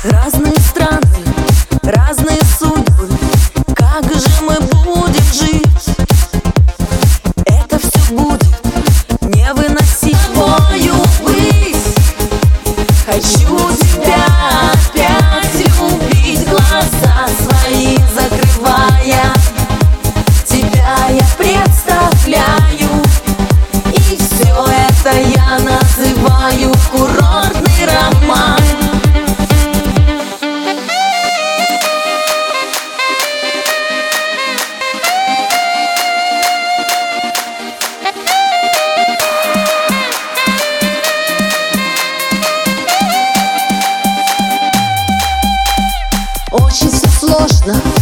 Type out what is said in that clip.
Разные страны, разные судьбы. Как же мы будем жить? Это все будет невыносимо. Тобою быть, хочу тебя опять любить, глаза свои закрывая. Тебя я представляю, и все это я называю курортный роман. Очень все сложно.